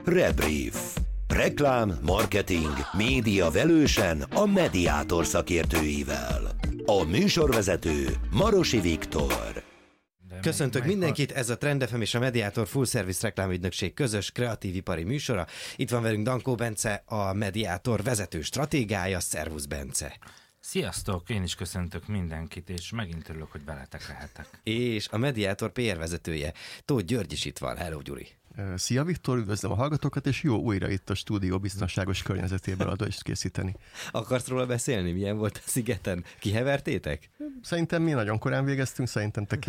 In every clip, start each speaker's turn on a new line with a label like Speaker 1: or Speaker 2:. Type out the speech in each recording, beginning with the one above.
Speaker 1: Rebrief. Reklám, marketing, média velősen a Mediator szakértőivel. A műsorvezető Marosi Viktor.
Speaker 2: Köszöntök mindenkit, ez a Trend FM és a Mediator Full Service reklámügynökség közös kreatívipari műsora. Itt van velünk Dankó Bence, a Mediator vezető stratégája. Szervusz, Bence!
Speaker 3: Sziasztok, én is köszöntök mindenkit, és megint örülök, hogy veletek lehetek.
Speaker 2: És a Mediator PR vezetője, Tóth György is itt van. Hello, Gyuri!
Speaker 4: Szia Viktor, üdvözlöm a hallgatókat, és jó újra itt a stúdió biztonságos környezetében adást készíteni.
Speaker 2: Akarsz róla beszélni? Milyen volt a szigeten? Kihevertétek?
Speaker 4: Szerintem mi nagyon korán végeztünk, szerintem te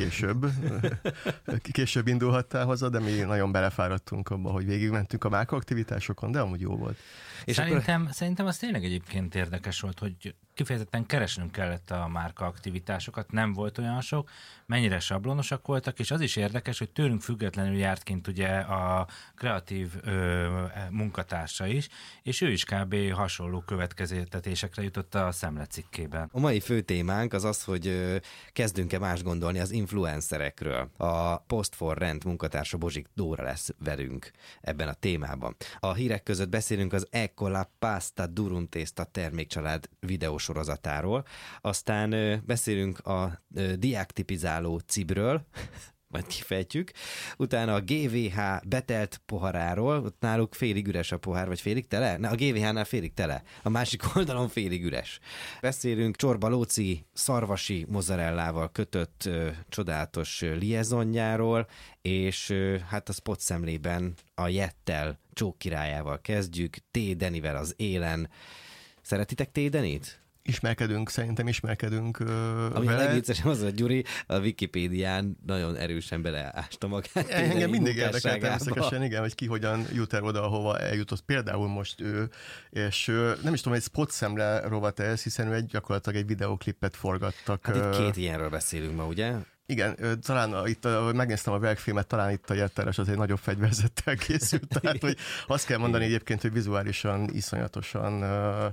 Speaker 4: később indulhattál haza, de mi nagyon belefáradtunk abba, hogy végigmentünk a márkaaktivitásokon, de amúgy jó volt.
Speaker 3: És szerintem az tényleg egyébként érdekes volt, hogy kifejezetten keresnünk kellett a márkaaktivitásokat, nem volt olyan sok, mennyire sablonosak voltak, és az is érdekes, hogy tőlünk függetlenül járt kint ugye a kreatív munkatársa is, és ő is kb. Hasonló következtetésekre jutott a szemlecikkében.
Speaker 2: A mai fő témánk az az, hogy kezdünk-e más gondolni az influencerekről. A Post for Rent munkatársa Bozsik Dóra lesz velünk ebben a témában. A hírek között beszélünk az Eccola Pasta Durum Tészta termékcsalád videósorozatáról, aztán beszélünk a diáktipizáló cibről, majd kifejtjük. Utána a GVH betelt poharáról, ott náluk félig üres a pohár, vagy félig tele? A GVH-nál félig tele, a másik oldalon félig üres. Beszélünk Csorba Lóci szarvasi mozzarellával kötött csodálatos liaisonjáról, és hát a spot szemlében a Jettel csók királyával kezdjük, T. Denivel az élen. Szeretitek T. Denit?
Speaker 4: Szerintem ismerkedünk
Speaker 2: Ami
Speaker 4: vele.
Speaker 2: a legviccesebb az, hogy Gyuri a Wikipédián nagyon erősen beleásta magát.
Speaker 4: Engem mindig érdekel természetesen, igen, hogy ki hogyan jut el oda, ahova eljutott. Például most ő, és nem is tudom, egy spot szemle rovat ez, hiszen ő gyakorlatilag egy videóklipet forgattak.
Speaker 2: Hát itt két ilyenről beszélünk ma, ugye?
Speaker 4: Igen, talán itt, megnéztem a verkfilmet, talán itt a Jetteles az egy nagyobb fegyverzettel készült, tehát hogy azt kell mondani egyébként, hogy vizuálisan iszonyatosan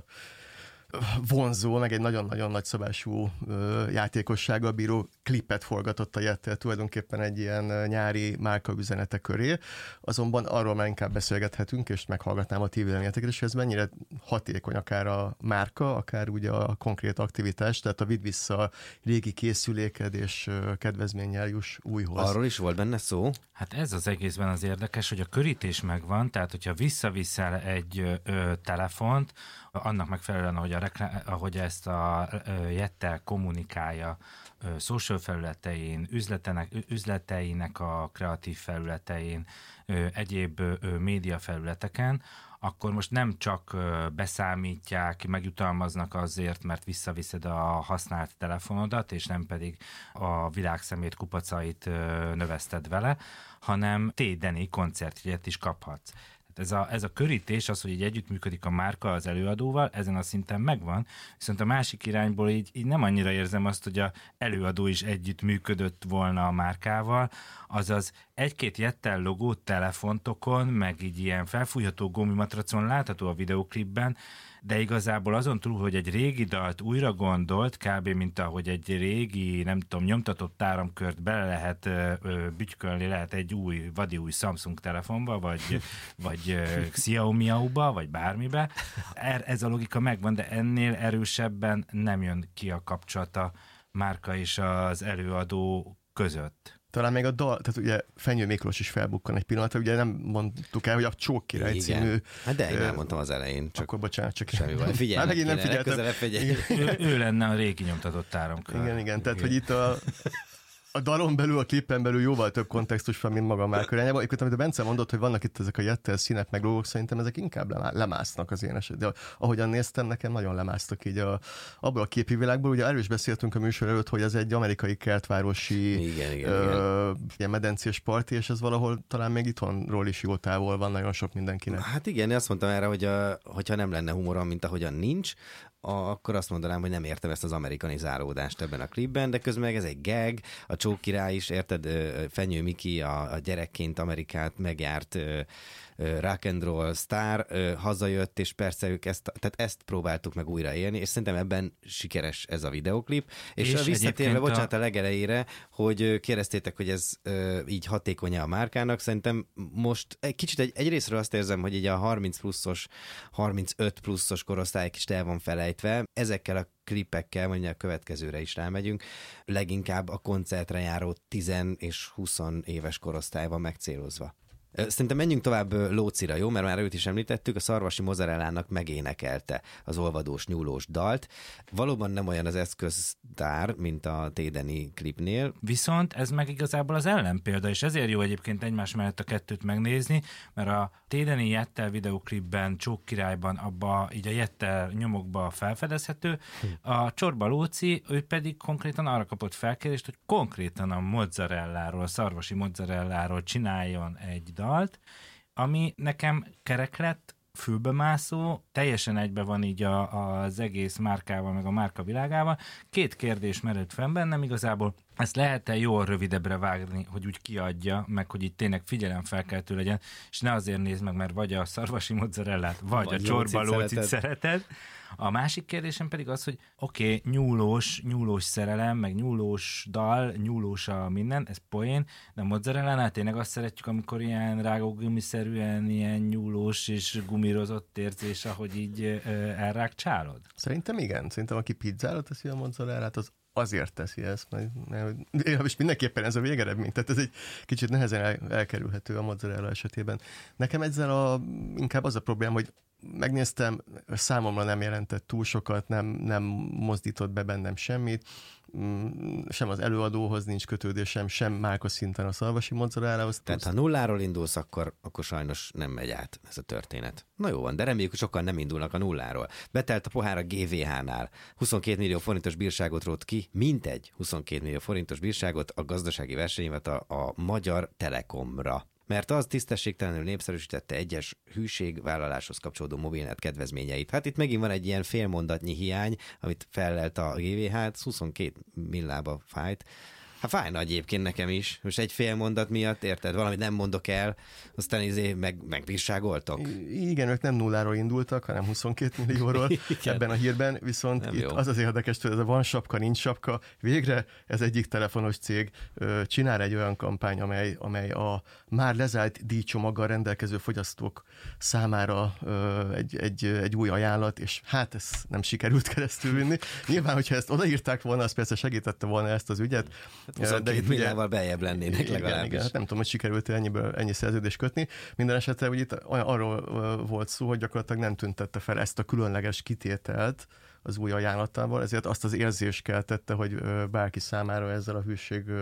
Speaker 4: vonzó, meg egy nagyon-nagyon nagyszabású játékossággal bíró klipet forgatott a Jettel, tulajdonképpen egy ilyen nyári márkaüzenete köré, azonban arról már inkább beszélgethetünk, és meghallgatnám a ti véleményeteket, és ez mennyire hatékony akár a márka, akár ugye a konkrét aktivitás, tehát a vidd vissza régi készüléked, és kedvezménnyel juss újhoz.
Speaker 2: Arról is volt benne szó?
Speaker 3: Hát ez az egészben az érdekes, hogy a körítés megvan, tehát hogyha visszaviszel egy telefont, annak megfelelően, ahogy ezt a Jettel kommunikálja social felületein, üzleteinek a kreatív felületein, egyéb média felületeken, akkor most nem csak beszámítják, megjutalmaznak azért, mert visszaviszed a használt telefonodat, és nem pedig a világszemét kupacait növeszted vele, hanem T. Deni koncertjegyet is kaphatsz. Ez a körítés, az, hogy így együttműködik a márka az előadóval, ezen a szinten megvan, viszont a másik irányból így nem annyira érzem azt, hogy az előadó is együttműködött volna a márkával, azaz egy-két Jettel logó telefontokon, meg így ilyen felfújható gumimatracon látható a videóklipben, de igazából azon túl, hogy egy régi dalt újra gondolt, kb. Mint ahogy egy régi, nem tudom, nyomtatott áramkört bele lehet bütykölni, lehet egy vadi új Samsung telefonba, vagy Xiaomi-ba, vagy bármibe. Ez a logika megvan, de ennél erősebben nem jön ki a kapcsolat a márka és az előadó között.
Speaker 4: Talán még a dal, tehát ugye Fenyő Miklós is felbukkan egy pillanatra, ugye nem mondtuk el, hogy a Csók király című...
Speaker 2: Hát de én elmondtam az elején.
Speaker 4: Akkor bocsánat, csak...
Speaker 2: Semmi baj. Figyelj,
Speaker 4: megint nem figyeltem.
Speaker 3: Ő lenne a régi nyomtatott áramkör.
Speaker 4: Igen, tehát hogy itt a dalon belül, a klippen belül jóval több kontextus van, mint maga a márka irányába. Egyébként, amit a Bence mondott, hogy vannak itt ezek a Jettel színek, meg logók, szerintem ezek inkább lemásznak az én esetben. De ahogyan néztem, nekem nagyon lemásztak így abból a képi világból. Ugye erről is beszéltünk a műsor előtt, hogy ez egy amerikai kertvárosi ilyen medencés parti, és ez valahol talán még itthonról is jó távol van nagyon sok mindenkinek.
Speaker 2: Hát igen, én azt mondtam erre, hogy hogyha nem lenne humorom, mint ahogyan nincs, akkor azt mondanám, hogy nem értem ezt az amerikanizálódást ebben a klipben, de közben meg ez egy gag, a Csók király is, érted, Fenyő Miki a gyerekként Amerikát megjárt rock and roll sztár, hazajött, és persze ők ezt próbáltuk meg újraélni, és szerintem ebben sikeres ez a videoklip. És visszatérve, bocsánat, a legelejére, hogy kérdeztétek, hogy ez így hatékony a márkának, szerintem most egy kicsit egyrészről azt érzem, hogy így a 30 pluszos, 35 pluszos korosztály kicsit el van felejtve. Ezekkel a klipekkel, mondjuk a következőre is rámegyünk, leginkább a koncertre járó 10 és 20 éves korosztály van megcélozva. Szerintem menjünk tovább Lócira, jó? Mert már őt is említettük, a Szarvasi Mozzarellának megénekelte az olvadós, nyúlós dalt. Valóban nem olyan az eszköztár, mint a Tédeni klipnél.
Speaker 3: Viszont ez meg igazából az ellenpélda, és ezért jó egyébként egymás mellett a kettőt megnézni, mert a Tédeni Jettel videoklipben, Csók királyban, abba így a Jettel nyomokba felfedezhető. A Csorba Lóci, ő pedig konkrétan arra kapott felkérést, hogy konkrétan a mozzarelláról, a szarvasi mozzarelláról csináljon egy dalt, ami nekem kerek lett, fülbemászó, teljesen egybe van így az egész márkával, meg a márka világával. 2 kérdés merült fel bennem igazából. Ezt lehet-e jól rövidebbre vágni, hogy úgy kiadja, meg hogy itt tényleg figyelemfelkeltő legyen, és ne azért nézd meg, mert vagy a szarvasi mozzarellát, vagy a Csorba Lócit szereted. A másik kérdésem pedig az, hogy oké, nyúlós szerelem, meg nyúlós dal, nyúlós a minden, ez poén, de a mozzarellánál tényleg azt szeretjük, amikor ilyen rágógumiszerűen, ilyen nyúlós és gumírozott érzés, ahogy így elrágcsálod?
Speaker 4: Szerintem igen. Szerintem aki pizzára teszi a mozzarellát, az azért teszi ezt, és mindenképpen ez a végeredmény, tehát ez egy kicsit nehezen elkerülhető a mozzarella esetében. Nekem ezzel inkább az a probléma, hogy megnéztem, számomra nem jelentett túl sokat, nem mozdított be bennem semmit, sem az előadóhoz nincs kötődésem, sem márka szinten a szarvasi mozzarellához.
Speaker 2: Tehát ha nulláról indulsz, akkor sajnos nem megy át ez a történet. Na jó van, de reméljük, hogy sokan nem indulnak a nulláról. Betelt a pohár a GVH-nál. 22 millió forintos bírságot rótt ki, mintegy 22 millió forintos bírságot a gazdasági versenyhivatal a Magyar Telekomra. Mert az tisztességtelenül népszerűsítette egyes hűségvállaláshoz kapcsolódó mobilnet kedvezményeit. Hát itt megint van egy ilyen félmondatnyi hiány, amit fellelt a GVH, 22 millába fájt. Hát fájna egyébként nekem is. Most egy fél mondat miatt, érted? Valamit nem mondok el, aztán megbírságoltok.
Speaker 4: Igen, ők nem nulláról indultak, hanem 22 millióról ebben a hírben, viszont nem itt jó. Az az érdekes, hogy ez a van sapka, nincs sapka. Végre ez egyik telefonos cég csinál egy olyan kampány, amely a már lezárt díjcsomaggal rendelkező fogyasztók számára egy új ajánlat, és hát ez nem sikerült keresztülvinni. Nyilván, hogyha ezt odaírták volna, az persze segítette volna ezt az ügyet.
Speaker 2: 22 milliával beljebb lennének legalábbis.
Speaker 4: Igen, hát nem tudom, hogy sikerült ennyi szerződést kötni. Minden esetre ugye itt arról volt szó, hogy gyakorlatilag nem tüntette fel ezt a különleges kitételt az új ajánlatával, ezért azt az érzést keltette, hogy bárki számára ezzel a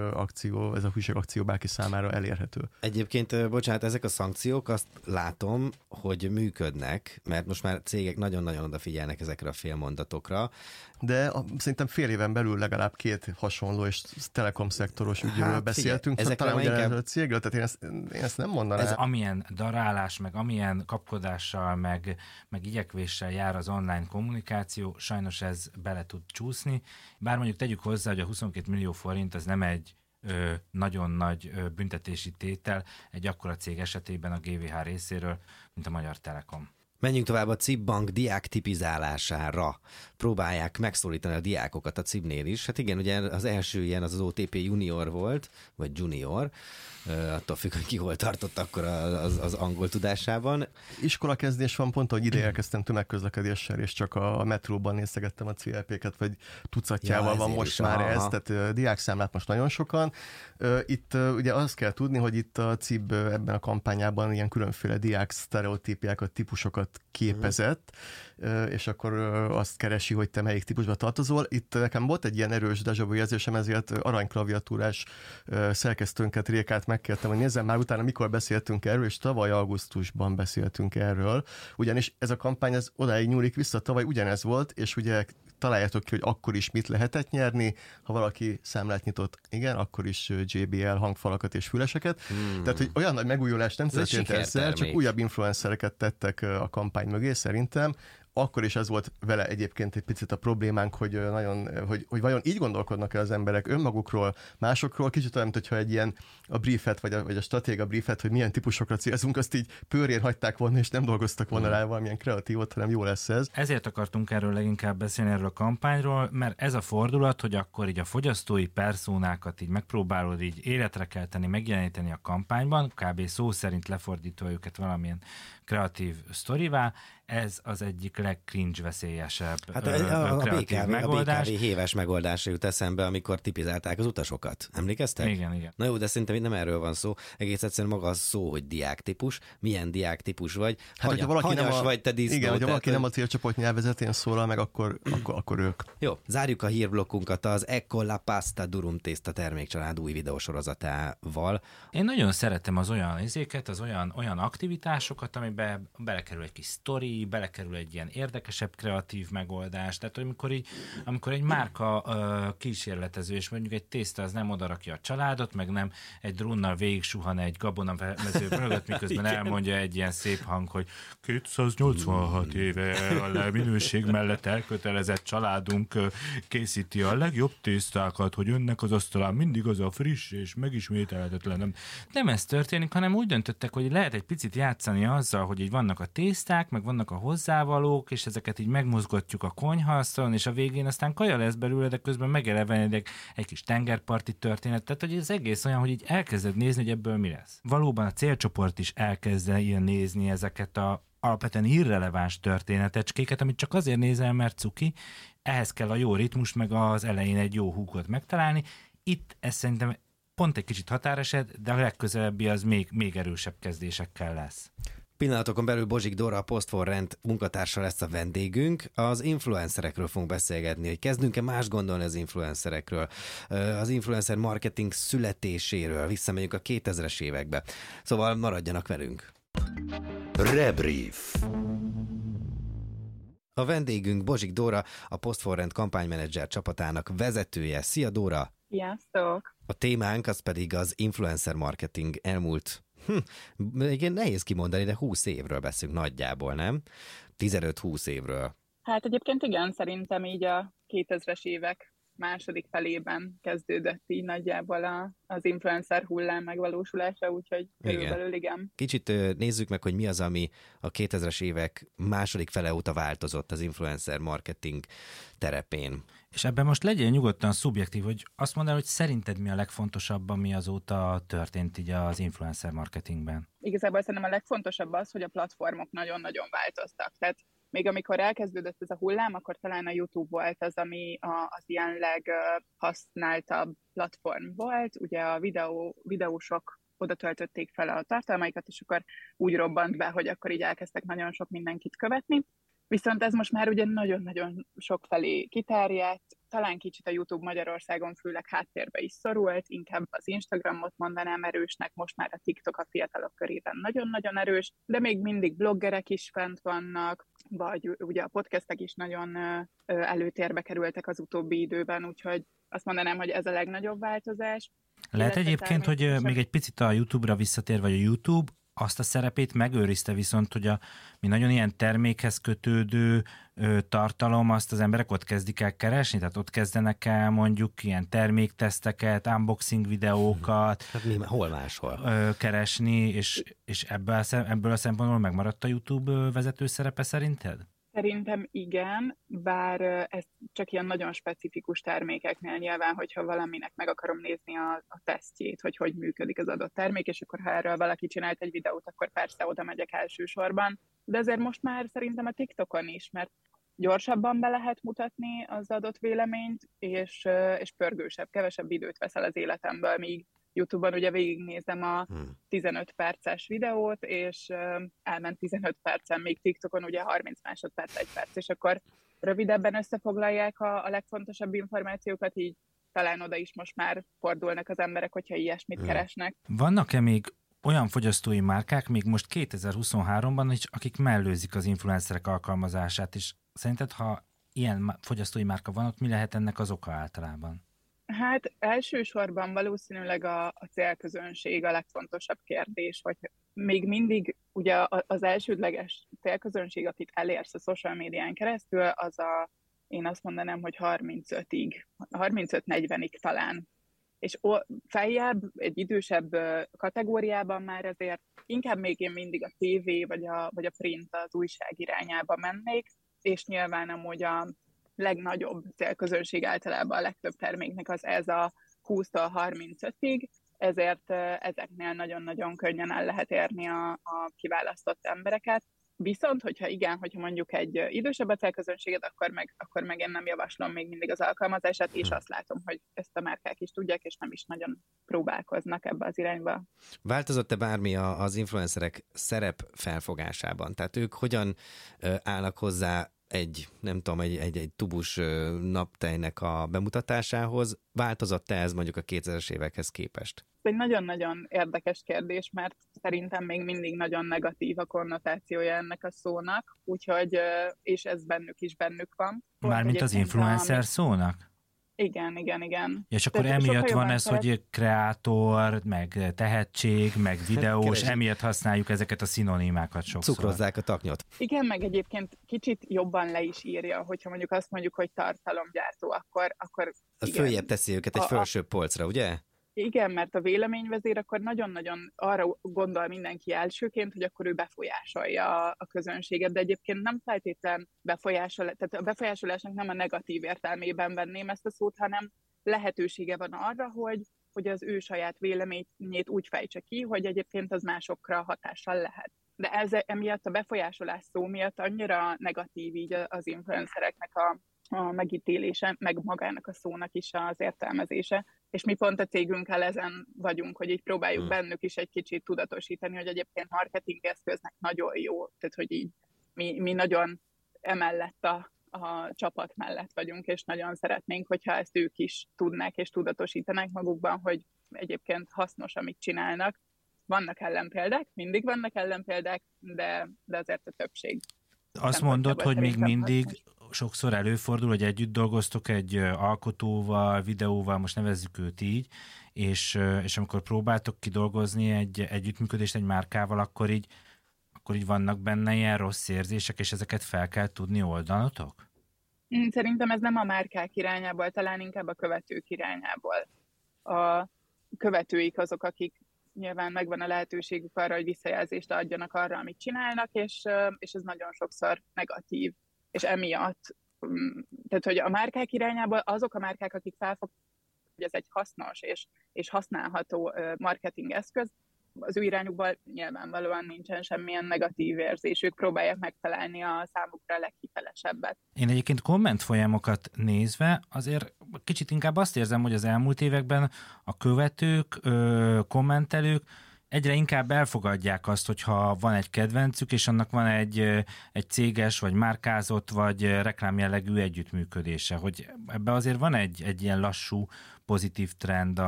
Speaker 4: hűségakció bárki számára elérhető.
Speaker 2: Egyébként, bocsánat, ezek a szankciók, azt látom, hogy működnek, mert most már cégek nagyon-nagyon odafigyelnek ezekre a félmondatokra.
Speaker 4: De szerintem fél éven belül legalább 2 hasonló és telekom szektoros ügyről beszéltünk. Talán ugyanezzel a cégről, tehát én ezt nem mondanám.
Speaker 3: Ez amilyen darálás, meg amilyen kapkodással, meg igyekvéssel jár az online kommunikáció, sajnos ez bele tud csúszni. Bár mondjuk tegyük hozzá, hogy a 22 millió forint az nem egy nagyon nagy büntetési tétel egy akkora cég esetében a GVH részéről, mint a Magyar Telekom.
Speaker 2: Menjünk tovább a CIB Bank diák tipizálására. Próbálják megszólítani a diákokat a CIB-nél is. Hát igen, ugye az első ilyen az OTP junior volt, vagy junior, attól függ, hogy ki hol tartott akkor az angol tudásában.
Speaker 4: Iskolakezdés van, pont, hogy ide elkezdtem tömegközlekedéssel, és csak a metróban nézegettem a CLP-ket, vagy tucatjával van most már ez, tehát diákszámlát most nagyon sokan. Itt ugye azt kell tudni, hogy itt a CIB ebben a kampányában ilyen különféle diák sztereotípiákat, típusokat képezett, és akkor azt keresi, hogy te melyik típusba tartozol. Itt nekem volt egy ilyen erős déjà vu érzésem, ezért aranyklaviatúrás szerkesztőnket, Rékát megkértem, hogy nézzem már utána, mikor beszéltünk erről, és tavaly augusztusban beszéltünk erről. Ugyanis ez a kampány ez odáig nyúlik vissza, tavaly ugyanez volt, és ugye találjátok ki, hogy akkor is mit lehetett nyerni, ha valaki számlát nyitott, igen, akkor is JBL hangfalakat és füleseket. Tehát, hogy olyan nagy megújulás nem történt ezzel, csak újabb influencereket tettek a kampány mögé, szerintem. akkor is ez volt vele egyébként egy picit a problémánk, hogy hogy vajon így gondolkodnak-e az emberek önmagukról, másokról, kicsit olyan, hogyha egy ilyen a briefet, vagy a stratégia briefet, hogy milyen típusokra célzunk, azt így pőrén hagyták volna, és nem dolgoztak volna rá valamilyen kreatívot, hanem jó lesz ez.
Speaker 3: Ezért akartunk erről leginkább beszélni, erről a kampányról, mert ez a fordulat, hogy akkor így a fogyasztói perszónákat így megpróbálod így életre kelteni, megjeleníteni a kampányban, kb. Szó szerint lefordítva őket valamilyen kreatív sztorivá, ez az egyik legcringe veszélyesebb kreatív megoldás.
Speaker 2: A BKV héves megoldásra jut eszembe, amikor tipizálták az utasokat. Emlékeztek?
Speaker 3: Igen.
Speaker 2: Na jó, de szerintem itt nem erről van szó. Egész egyszerűen maga az szó, hogy diáktípus. Milyen diáktípus vagy?
Speaker 4: Hát,
Speaker 2: Hanyas vagy te disznó.
Speaker 4: Igen, hogyha valaki nem a célcsoport nyelvezetén szólal meg, akkor ők.
Speaker 2: Jó, zárjuk a hírblokkunkat az Ecco la Pasta Durum Tészta termékcsalád új videósorozatával.
Speaker 3: Én nagyon szeretem az olyan izéket, az olyan aktivitásokat, amiben belekerül egy kis sztori, belekerül egy ilyen érdekesebb, kreatív megoldás. Tehát, amikor egy márka kísérletező, és mondjuk egy tészta az nem odarakja a családot, meg nem egy drónnal végig suhan egy gabonamező mögött, miközben elmondja egy ilyen szép hang, hogy 286 éve a minőség mellett elkötelezett családunk készíti a legjobb tésztákat, hogy önnek az asztalán mindig az a friss és megismételhetetlen. Nem ez történik, hanem úgy döntöttek, hogy lehet egy picit játszani azzal, hogy így vannak a tészták, meg vannak a hozzávalók, és ezeket így megmozgatjuk a konyhaasztalon, és a végén aztán kaja lesz belőle, de közben megelevenedik egy kis tengerparti történet. Tehát, hogy ez egész olyan, hogy így elkezded nézni, hogy ebből mi lesz. Valóban a célcsoport is elkezd ilyen nézni ezeket a alapvetően irreleváns történetecskéket, amit csak azért nézel, mert cuki, ehhez kell a jó ritmus, meg az elején egy jó húkot megtalálni. Itt ez szerintem pont egy kicsit határeset, de a legközelebbi az még erősebb kezdésekkel lesz.
Speaker 2: Pillanatokon belül Bozsik Dóra, a Post for Rent munkatársa lesz a vendégünk. Az influencerekről fogunk beszélgetni, hogy kezdünk-e más gondolni az influencerekről, az influencer marketing születéséről, visszamegyünk a 2000-es évekbe. Szóval maradjanak velünk.
Speaker 1: Rebrief.
Speaker 2: A vendégünk Bozsik Dóra, a Post for Rent kampánymenedzser csapatának vezetője. Szia Dóra!
Speaker 5: Sziasztok!
Speaker 2: A témánk az pedig az influencer marketing elmúlt igen, nehéz kimondani, de 20 évről beszélünk nagyjából, nem? 15-20 évről.
Speaker 5: Hát egyébként igen, szerintem így a 2000-es évek második felében kezdődött így nagyjából az influencer hullám megvalósulása, úgyhogy körülbelül igen.
Speaker 2: Kicsit nézzük meg, hogy mi az, ami a 2000-es évek második fele óta változott az influencer marketing terepén.
Speaker 3: És ebben most legyél nyugodtan szubjektív, hogy azt mondd el, hogy szerinted mi a legfontosabb, ami azóta történt így az influencer marketingben?
Speaker 5: Igazából szerintem a legfontosabb az, hogy a platformok nagyon-nagyon változtak. Tehát még amikor elkezdődött ez a hullám, akkor talán a YouTube volt az, ami az ilyen leghasználtabb platform volt. Ugye a videósok oda töltötték fel a tartalmaikat, és akkor úgy robbant be, hogy akkor így elkezdtek nagyon sok mindenkit követni. Viszont ez most már ugye nagyon-nagyon sok felé kiterjedt, talán kicsit a YouTube Magyarországon főleg háttérbe is szorult, inkább az Instagramot mondanám erősnek, most már a TikTok a fiatalok körében nagyon-nagyon erős, de még mindig bloggerek is fent vannak, vagy ugye a podcastek is nagyon előtérbe kerültek az utóbbi időben, úgyhogy azt mondanám, hogy ez a legnagyobb változás.
Speaker 3: Lehet egyébként, hogy még egy picit a YouTube-ra visszatér, vagy a YouTube, azt a szerepét megőrizte viszont, hogy mi nagyon ilyen termékhez kötődő tartalom, azt az emberek ott kezdik el keresni, tehát ott kezdenek el mondjuk ilyen termékteszteket, unboxing videókat.
Speaker 2: Hát hol máshol?
Speaker 3: Keresni, és ebből a szempontból megmaradt a YouTube vezető szerepe szerinted?
Speaker 5: Szerintem igen, bár ez csak ilyen nagyon specifikus termékeknél nyilván, hogyha valaminek meg akarom nézni a tesztjét, hogy működik az adott termék, és akkor ha erről valaki csinált egy videót, akkor persze oda megyek elsősorban. De azért most már szerintem a TikTokon is, mert gyorsabban be lehet mutatni az adott véleményt, és pörgősebb, kevesebb időt veszel az életemből, míg YouTube-on ugye végignézem a 15 perces videót, és elment 15 percen, még TikTokon ugye 30 másodperc, 1 perc, és akkor rövidebben összefoglalják a legfontosabb információkat, így talán oda is most már fordulnak az emberek, hogyha ilyesmit keresnek.
Speaker 3: Vannak-e még olyan fogyasztói márkák, még most 2023-ban is, akik mellőzik az influencerek alkalmazását, és szerinted, ha ilyen fogyasztói márka van, ott mi lehet ennek az oka általában?
Speaker 5: Hát elsősorban valószínűleg a célközönség a legfontosabb kérdés, hogy még mindig ugye az elsődleges célközönség, akit elérsz a social médián keresztül, én azt mondanám, hogy 35-40-ig talán. És feljebb, egy idősebb kategóriában már ezért inkább még én mindig a tévé vagy a print, az újság irányába mennék, és nyilván amúgy a legnagyobb célközönség általában a legtöbb terméknek az ez a 20-tól 35-ig, ezért ezeknél nagyon-nagyon könnyen el lehet érni a kiválasztott embereket. Viszont, hogyha mondjuk egy idősebb a célközönséged, akkor meg én nem javaslom még mindig az alkalmazását, és azt látom, hogy ezt a márkák is tudják, és nem is nagyon próbálkoznak ebbe az irányba.
Speaker 2: Változott-e bármi az influencerek szerep felfogásában? Tehát ők hogyan állnak hozzá egy tubus naptejnek a bemutatásához? Változott-e ez mondjuk a 2000-es évekhez képest?
Speaker 5: Ez egy nagyon-nagyon érdekes kérdés, mert szerintem még mindig nagyon negatív a konnotációja ennek a szónak, úgyhogy, és ez bennük van.
Speaker 3: Mármint az influencer szónak?
Speaker 5: Igen.
Speaker 3: Ja, és akkor emiatt van ez, hogy kreátor, meg tehetség, meg videós, emiatt használjuk ezeket a szinonimákat sokszor.
Speaker 2: Cukrozzák a taknyot.
Speaker 5: Igen, meg egyébként kicsit jobban le is írja, hogyha mondjuk azt mondjuk, hogy tartalomgyártó, akkor
Speaker 2: az följebb teszi őket egy felsőbb polcra, ugye?
Speaker 5: Igen, mert a véleményvezér akkor nagyon-nagyon arra gondol mindenki elsőként, hogy akkor ő befolyásolja a közönséget, de egyébként nem feltétlen tehát a befolyásolásnak nem a negatív értelmében venném ezt a szót, hanem lehetősége van arra, hogy az ő saját véleményét úgy fejtse ki, hogy egyébként az másokra hatással lehet. De emiatt a befolyásolás szó miatt annyira negatív így az influencereknek a megítélése, meg magának a szónak is az értelmezése. És mi pont a cégünkkel ezen vagyunk, hogy így próbáljuk bennük is egy kicsit tudatosítani, hogy egyébként marketing eszköznek nagyon jó, tehát hogy így mi nagyon emellett a csapat mellett vagyunk, és nagyon szeretnénk, hogyha ezt ők is tudnák és tudatosítanák magukban, hogy egyébként hasznos, amit csinálnak. Vannak ellenpéldák, mindig vannak ellenpéldák, de azért a többség.
Speaker 3: Azt mondod, hogy még mindig sokszor előfordul, hogy együtt dolgoztok egy alkotóval, videóval, most nevezzük őt így, és amikor próbáltok kidolgozni egy együttműködést egy márkával, akkor így vannak benne ilyen rossz érzések, és ezeket fel kell tudni oldanatok?
Speaker 5: Szerintem ez nem a márkák irányából, talán inkább a követők irányából. A követőik azok, akik nyilván megvan a lehetőségük arra, hogy visszajelzést adjanak arra, amit csinálnak, és ez nagyon sokszor negatív. És emiatt, tehát hogy a márkák irányából azok a márkák, akik felfogják, hogy ez egy hasznos és használható marketing eszköz, az ő irányukban nyilvánvalóan nincsen semmilyen negatív érzés. Ők próbálják megtalálni a számukra a leghitelesebbet.
Speaker 3: Én egyébként kommentfolyamokat nézve azért kicsit inkább azt érzem, hogy az elmúlt években a követők, kommentelők egyre inkább elfogadják azt, hogyha van egy kedvencük, és annak van egy céges, vagy márkázott, vagy reklámjellegű együttműködése. Hogy ebben azért van egy ilyen lassú, pozitív trend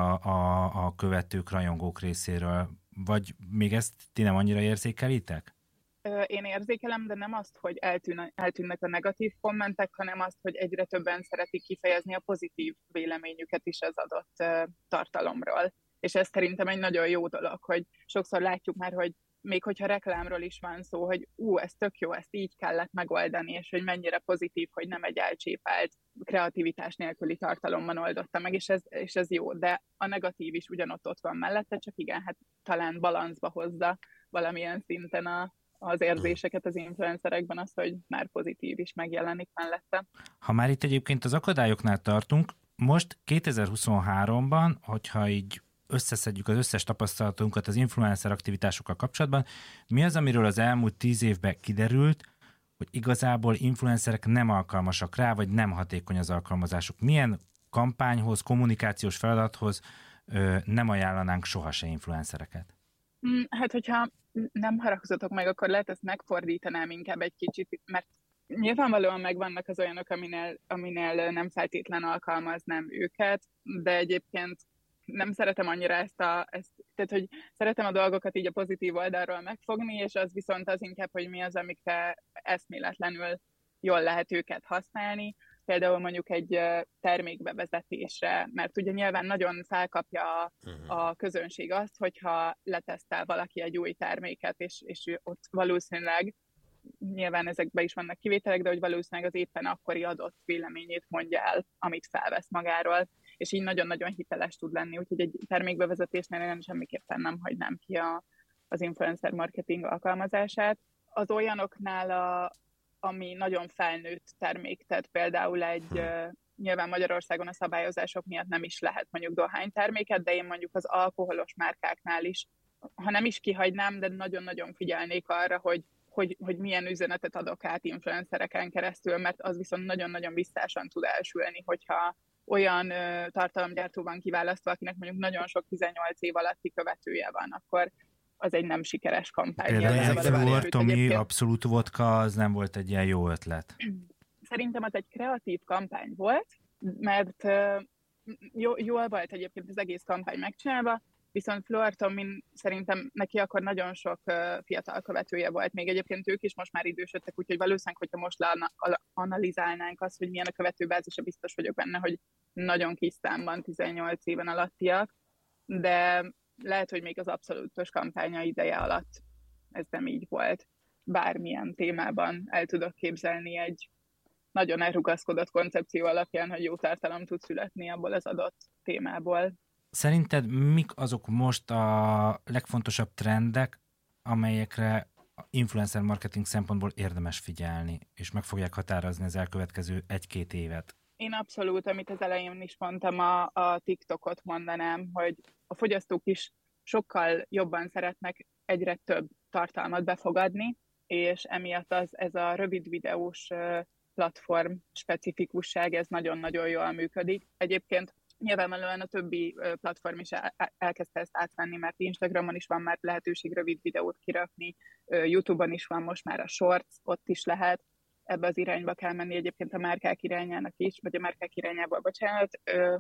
Speaker 3: a követők, rajongók részéről. Vagy még ezt ti nem annyira érzékelitek?
Speaker 5: Én érzékelem, de nem azt, hogy eltűnnek a negatív kommentek, hanem azt, hogy egyre többen szeretik kifejezni a pozitív véleményüket is az adott tartalomról. És ez szerintem egy nagyon jó dolog, hogy sokszor látjuk már, hogy még hogyha reklámról is van szó, hogy ez tök jó, ezt így kellett megoldani, és hogy mennyire pozitív, hogy nem egy elcsépelt kreativitás nélküli tartalomban oldotta meg, és ez jó, de a negatív is ugyanott van mellette, csak igen, hát talán balanszba hozza valamilyen szinten az érzéseket az influencerekben, az, hogy már pozitív is megjelenik mellette.
Speaker 3: Ha már itt egyébként az akadályoknál tartunk, most 2023-ban, hogyha így összeszedjük az összes tapasztalatunkat az influencer aktivitásokkal kapcsolatban, mi az, amiről az elmúlt 10 évben kiderült, hogy igazából influencerek nem alkalmasak rá, vagy nem hatékony az alkalmazásuk? Milyen kampányhoz, kommunikációs feladathoz nem ajánlanánk sohasem influencereket?
Speaker 5: Hát, hogyha nem haragszatok meg, akkor lehet ezt megfordítanám inkább egy kicsit, mert nyilvánvalóan megvannak az olyanok, aminél nem feltétlen alkalmaznám őket, de egyébként nem szeretem annyira ezt, tehát hogy szeretem a dolgokat így a pozitív oldalról megfogni, és az viszont az inkább, hogy mi az, amikre eszméletlenül jól lehet őket használni. Például mondjuk egy termékbevezetésre, mert ugye nyilván nagyon felkapja a közönség azt, hogyha letesztel valaki egy új terméket, és ott valószínűleg nyilván ezekben is vannak kivételek, de hogy valószínűleg az éppen akkori adott véleményét mondja el, amit felvesz magáról, és így nagyon-nagyon hiteles tud lenni, úgyhogy egy termékbevezetésnél én semmiképpen nem hagynám ki az influencer marketing alkalmazását. Az olyanoknál, ami nagyon felnőtt termék, tehát például nyilván Magyarországon a szabályozások miatt nem is lehet mondjuk dohányterméket, de én mondjuk az alkoholos márkáknál is, ha nem is kihagynám, de nagyon-nagyon figyelnék arra, hogy milyen üzenetet adok át influencereken keresztül, mert az viszont nagyon-nagyon visszásan tud elsülni, hogyha olyan tartalomgyártó van kiválasztva, akinek mondjuk nagyon sok 18 év alatti követője van, akkor az egy nem sikeres kampány.
Speaker 3: Például a Fluor Tomi Abszolút Vodka, az nem volt egy ilyen jó ötlet.
Speaker 5: Szerintem az egy kreatív kampány volt, mert jól volt egyébként az egész kampány megcsinálva, viszont Fluor Tomin szerintem neki akkor nagyon sok fiatal követője volt, még egyébként ők is most már idősödtek, úgyhogy valószínűleg, hogyha most analizálnánk azt, hogy milyen a követőbázisa, biztos vagyok benne, hogy nagyon kis számban 18 éven alattiak, de lehet, hogy még az abszolútos kampánya ideje alatt ez nem így volt. Bármilyen témában el tudok képzelni egy nagyon elrugaszkodott koncepció alapján, hogy jó tartalom tud születni abból az adott témából.
Speaker 3: Szerinted mik azok most a legfontosabb trendek, amelyekre influencer marketing szempontból érdemes figyelni, és meg fogják határozni az elkövetkező 1-2 évet?
Speaker 5: Én abszolút, amit az elején is mondtam, a TikTokot mondanám, hogy a fogyasztók is sokkal jobban szeretnek egyre több tartalmat befogadni, és emiatt ez a rövid videós platform specifikusság, ez nagyon-nagyon jól működik. Egyébként nyilvánvalóan a többi platform is elkezdte ezt átvenni, mert Instagramon is van már lehetőség rövid videót kirakni, YouTube-on is van most már a Shorts, ott is lehet. Ebbe az irányba kell menni egyébként a márkák irányának is, vagy a márkák irányából, bocsánat,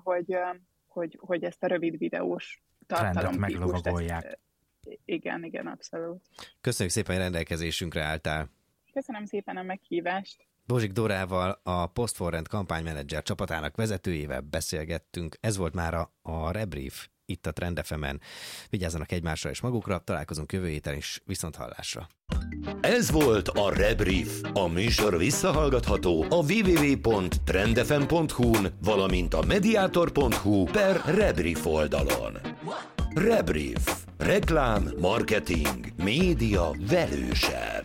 Speaker 5: hogy ezt a rövid videós tartalom
Speaker 3: meglovagolják.
Speaker 5: Igen, abszolút.
Speaker 2: Köszönjük szépen, hogy rendelkezésünkre álltál.
Speaker 5: Köszönöm szépen a meghívást.
Speaker 2: Bozsik Dórával, a Post for Rent kampánymenedzser csapatának vezetőjével beszélgettünk. Ez volt már a Rebrief itt a Trend FM-en. Vigyázzanak egymásra és magukra, találkozunk jövő héten is, viszonthallásra.
Speaker 1: Ez volt a Rebrief. A műsor visszahallgatható a www.trendfm.hu-n, valamint a mediator.hu/Rebrief oldalon. Rebrief. Reklám, marketing, média velősen.